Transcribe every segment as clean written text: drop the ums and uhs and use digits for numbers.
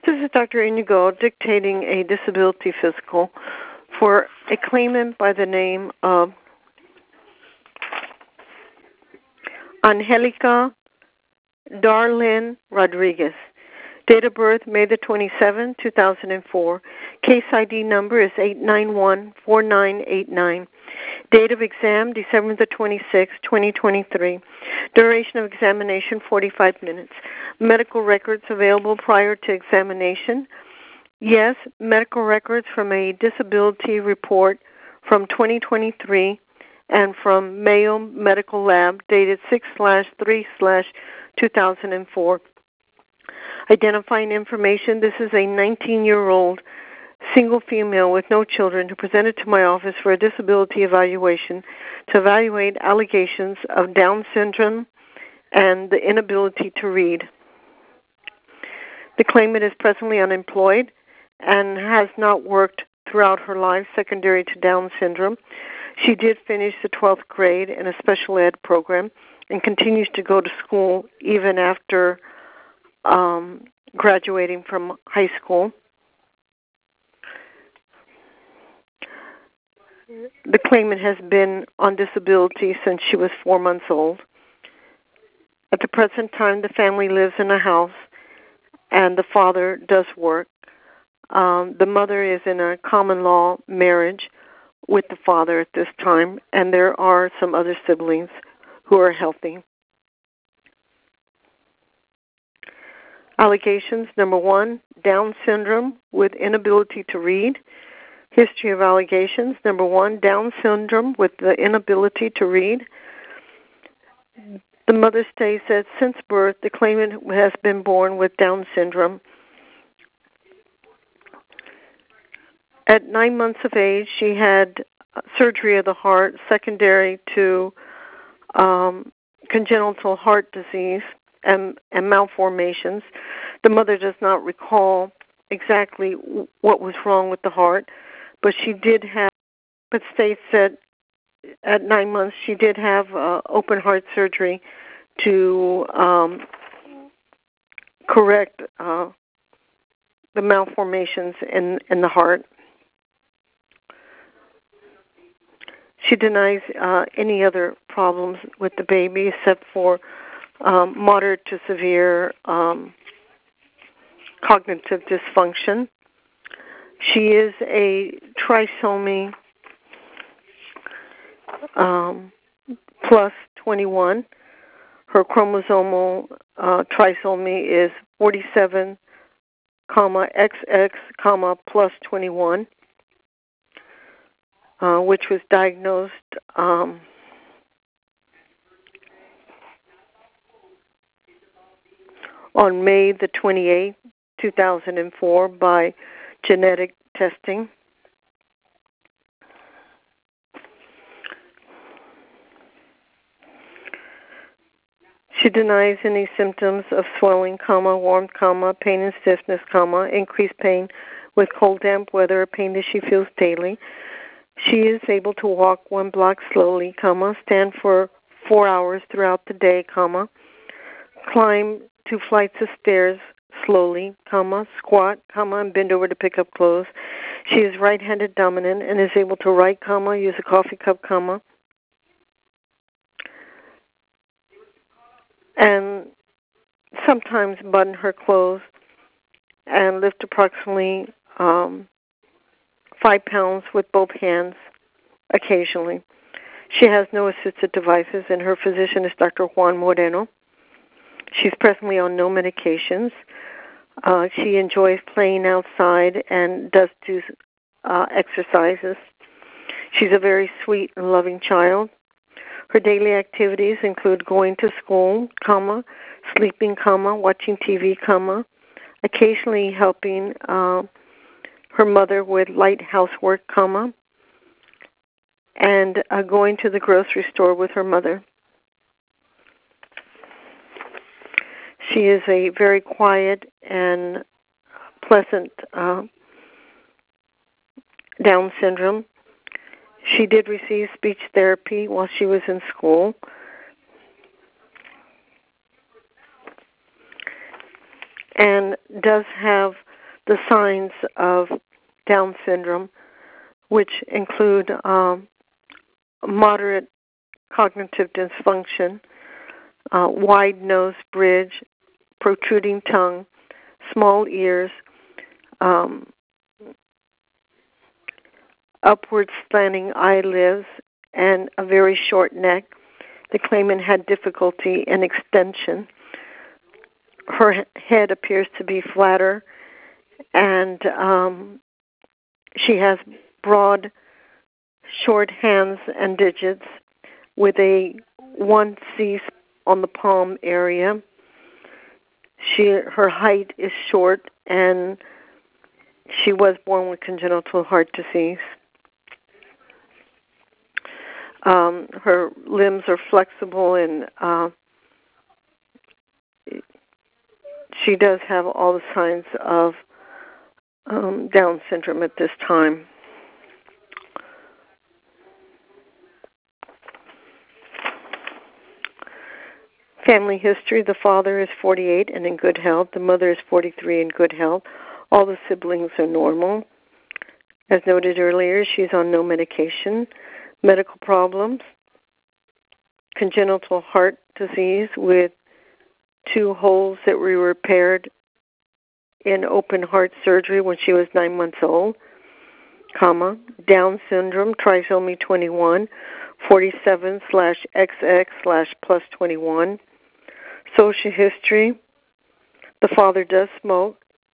This is Dr. Inigo dictating a disability physical for a claimant by the name of Angelica Darlene Rodriguez. Date of birth, May the 27th, 2004. Case ID number is 8914989. Date of exam, December the 26th, 2023. Duration of examination, 45 minutes. Medical records available prior to examination. Yes, medical records from a disability report from 2023 and from Mayo Medical Lab dated 6/3/2004. Identifying information, this is a 19-year-old single female with no children who presented to my office for a disability evaluation to evaluate allegations of Down syndrome and the inability to read. The claimant is presently unemployed and has not worked throughout her life secondary to Down syndrome. She did finish the 12th grade in a special ed program and continues to go to school even after graduating from high school. The claimant has been on disability since she was 4 months old. At the present time, the family lives in a house, and the father does work. The mother is in a common law marriage with the father at this time, and there are some other siblings who are healthy. Allegations, number 1, Down syndrome with inability to read. History of allegations, number 1, Down syndrome with the inability to read. The mother states that since birth, the claimant has been born with Down syndrome. At 9 months of age, she had surgery of the heart secondary to congenital heart disease and malformations. The mother does not recall exactly what was wrong with the heart, but states that at 9 months she did have open heart surgery to correct the malformations in the heart. She denies any other problems with the baby except for moderate to severe cognitive dysfunction. She is a trisomy plus 21. Her chromosomal trisomy is 47, XX, plus 21, which was diagnosed on May the 28th, 2004 by genetic testing. She denies any symptoms of swelling, warmth, pain and stiffness, increased pain with cold, damp weather, or pain that she feels daily. She is able to walk 1 block slowly, stand for 4 hours throughout the day, climb 2 flights of stairs slowly, squat, and bend over to pick up clothes. She is right-handed dominant and is able to write, use a coffee cup, and sometimes button her clothes and lift approximately 5 pounds with both hands occasionally. She has no assisted devices, and her physician is Dr. Juan Moreno. She's presently on no medications. She enjoys playing outside and does do exercises. She's a very sweet and loving child. Her daily activities include going to school, sleeping, watching TV, occasionally helping her mother with light housework, and going to the grocery store with her mother. She is a very quiet and pleasant Down syndrome. She did receive speech therapy while she was in school. And does have the signs of Down syndrome, which include moderate cognitive dysfunction, wide nose bridge, protruding tongue, small ears, upward slanting eyelids, and a very short neck. The claimant had difficulty in extension. Her head appears to be flatter, and she has broad, short hands and digits with a 1C on the palm area. Her height is short, and she was born with congenital heart disease. Her limbs are flexible, and she does have all the signs of Down syndrome at this time. Family history: the father is 48 and in good health. The mother is 43 in good health. All the siblings are normal. As noted earlier, she's on no medication. Medical problems: congenital heart disease with 2 holes that were repaired in open heart surgery when she was 9 months old, Down syndrome, trisomy 21, 47/XX/+21. Social history: the father does smoke,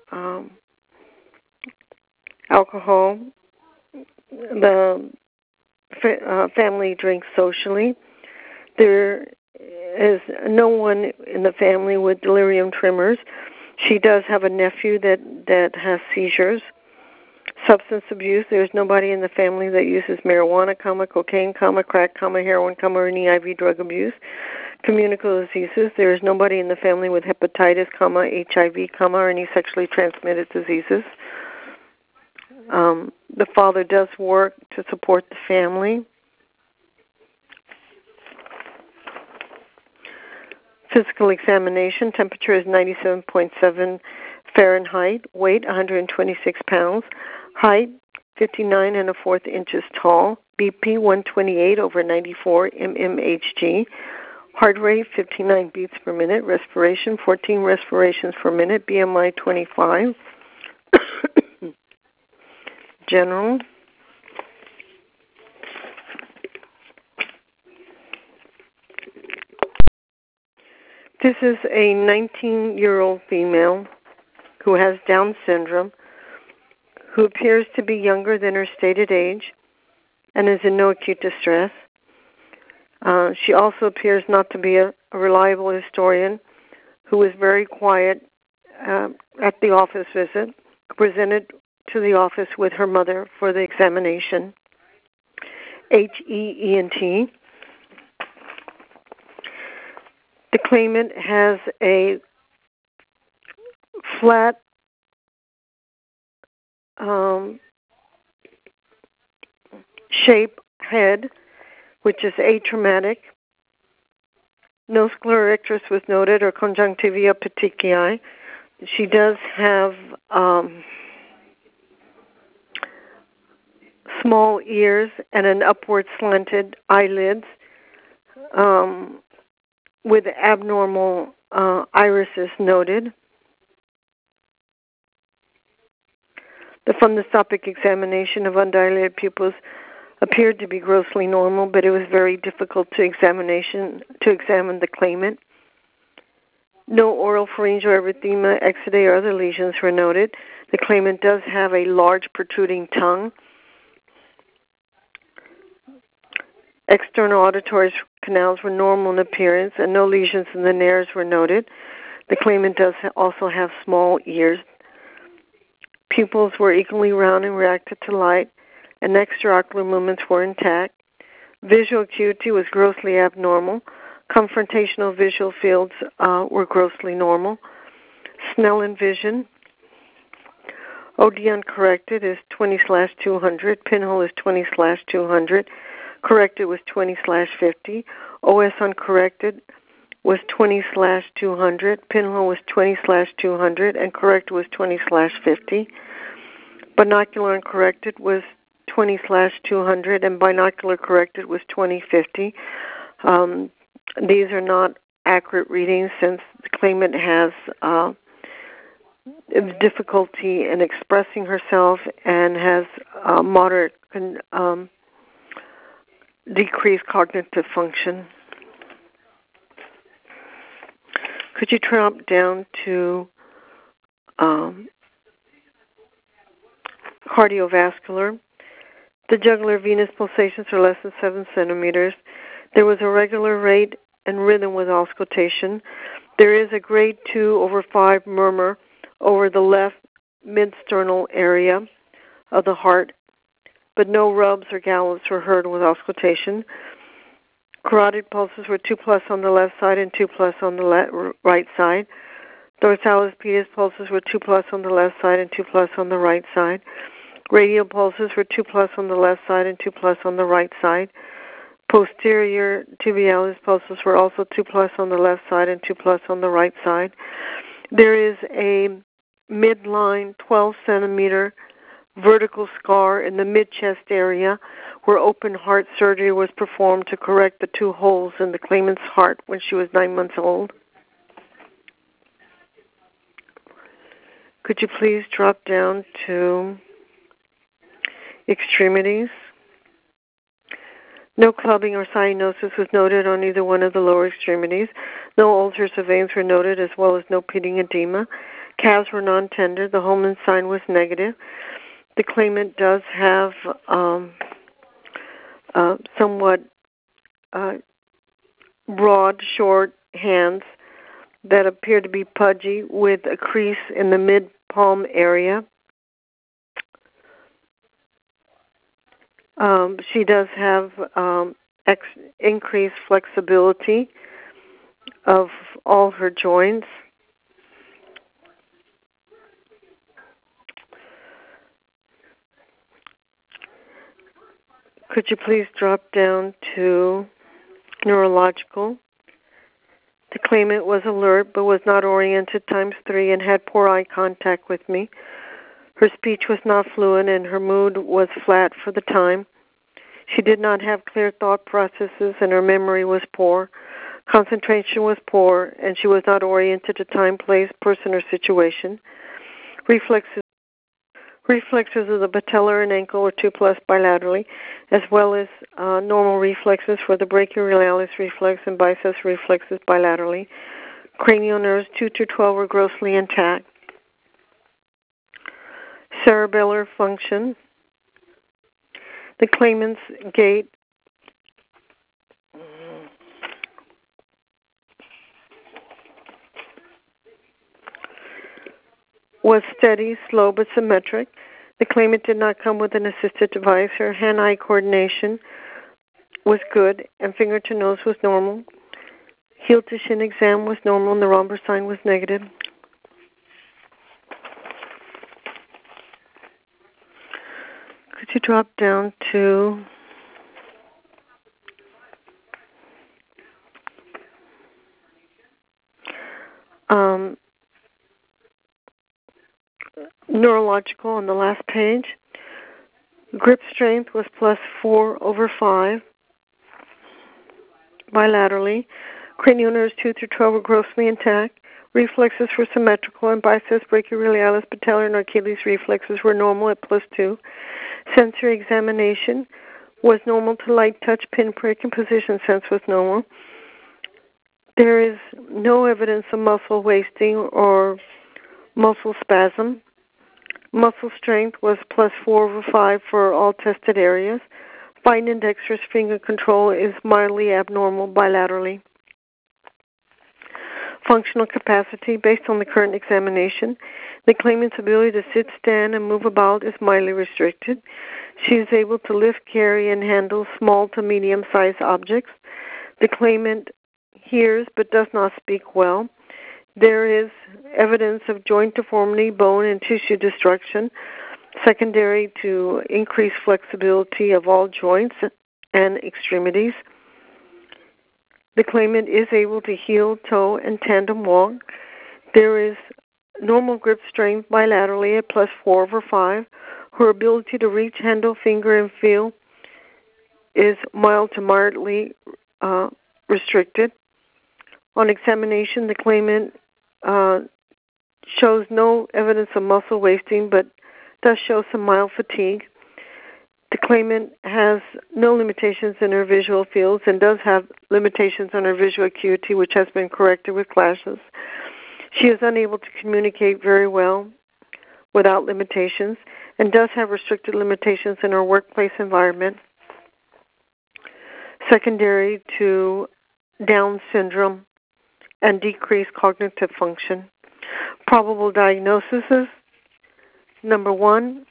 alcohol, the family drinks socially. There is no one in the family with delirium tremors. She does have a nephew that has seizures. Substance abuse: there's nobody in the family that uses marijuana, cocaine, crack, heroin, or any IV drug abuse. Communicable diseases: there is nobody in the family with hepatitis, HIV, or any sexually transmitted diseases. The father does work to support the family. Physical examination: temperature is 97.7 Fahrenheit, weight 126 pounds, height 59 1/4 inches tall, BP 128/94 mmHg, heart rate 59 beats per minute, respiration 14 respirations per minute, BMI 25. General. This is a 19-year-old female who has Down syndrome, who appears to be younger than her stated age and is in no acute distress. She also appears not to be a reliable historian, who was very quiet at the office visit, presented to the office with her mother for the examination. HEENT. The claimant has a flat shape head, which is atraumatic. No scleroictus was noted or conjunctiva petechiae. She does have small ears and an upward slanted eyelids with abnormal irises noted. The fundoscopic examination of undilated pupils appeared to be grossly normal, but it was very difficult to examine the claimant. No oral pharyngeal erythema, exudae, or other lesions were noted. The claimant does have a large protruding tongue. External auditory canals were normal in appearance, and no lesions in the nares were noted. The claimant does also have small ears. Pupils were equally round and reacted to light, and extraocular movements were intact. Visual acuity was grossly abnormal. Confrontational visual fields were grossly normal. Snellen vision. OD uncorrected is 20/200. Pinhole is 20/200. Corrected was 20/50. OS uncorrected was 20/200, pinhole was 20/200, and correct was 20/50. Binocular uncorrected was 20/200, and binocular corrected was 20/50. These are not accurate readings since the claimant has difficulty in expressing herself and has moderate decreased cognitive function. Could you drop down to cardiovascular? The jugular venous pulsations are less than 7 centimeters. There was a regular rate and rhythm with auscultation. There is a grade 2/5 murmur over the left mid-sternal area of the heart, but no rubs or gallops were heard with auscultation. Carotid pulses were 2+ on the left side and 2+ on the right side. Dorsalis pedis pulses were 2+ on the left side and 2+ on the right side. Radial pulses were 2+ on the left side and 2+ on the right side. Posterior tibialis pulses were also 2+ on the left side and 2+ on the right side. There is a midline 12-centimeter vertical scar in the mid-chest area where open heart surgery was performed to correct the 2 holes in the claimant's heart when she was 9 months old. Could you please drop down to extremities? No clubbing or cyanosis was noted on either one of the lower extremities. No ulcers of veins were noted, as well as no pitting edema. Calves were non-tender. The Holman sign was negative. The claimant does have somewhat broad, short hands that appear to be pudgy with a crease in the mid-palm area. She does have increased flexibility of all her joints. Could you please drop down to neurological? The claimant was alert but was not oriented ×3 and had poor eye contact with me. Her speech was not fluent and her mood was flat for the time. She did not have clear thought processes and her memory was poor. Concentration was poor and she was not oriented to time, place, person, or situation. Reflexes of the patellar and ankle were 2+ bilaterally, as well as normal reflexes for the brachioradialis reflex and biceps reflexes bilaterally. Cranial nerves 2-12 were grossly intact. Cerebellar function. The claimant's gait was steady, slow, but symmetric. The claimant did not come with an assisted device. Her hand-eye coordination was good, and finger-to-nose was normal. Heel-to-shin exam was normal, and the Romberg sign was negative. Could you drop down to neurological on the last page? Grip strength was +4/5 bilaterally. Cranial nerves 2-12 were grossly intact. Reflexes were symmetrical, and biceps, brachioradialis, patellar, and Achilles reflexes were normal at +2. Sensory examination was normal to light touch, pinprick, and position sense was normal. There is no evidence of muscle wasting or muscle spasm. Muscle strength was +4/5 for all tested areas. Fine and dexterous finger control is mildly abnormal bilaterally. Functional capacity, based on the current examination, the claimant's ability to sit, stand, and move about is mildly restricted. She is able to lift, carry, and handle small to medium-sized objects. The claimant hears but does not speak well. There is evidence of joint deformity, bone, and tissue destruction, secondary to increased flexibility of all joints and extremities. The claimant is able to heel, toe, and tandem walk. There is normal grip strength bilaterally at +4/5. Her ability to reach, handle, finger, and feel is mild to moderately restricted. On examination, the claimant shows no evidence of muscle wasting, but does show some mild fatigue. The claimant has no limitations in her visual fields and does have limitations on her visual acuity, which has been corrected with glasses. She is unable to communicate very well without limitations and does have restricted limitations in her workplace environment, secondary to Down syndrome and decreased cognitive function. Probable diagnoses: number 1,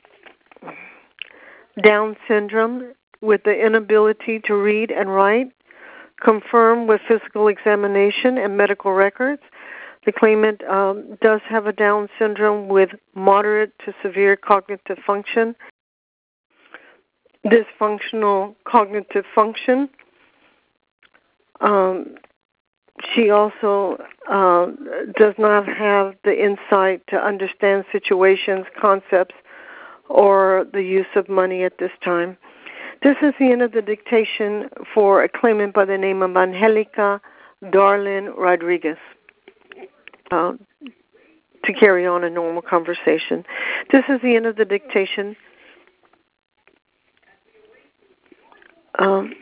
Down syndrome with the inability to read and write, confirmed with physical examination and medical records. The claimant does have a Down syndrome with moderate to severe cognitive function, dysfunctional cognitive function. She also does not have the insight to understand situations, concepts, or the use of money at this time. This is the end of the dictation for a claimant by the name of Angelica Darlin Rodriguez, to carry on a normal conversation. This is the end of the dictation.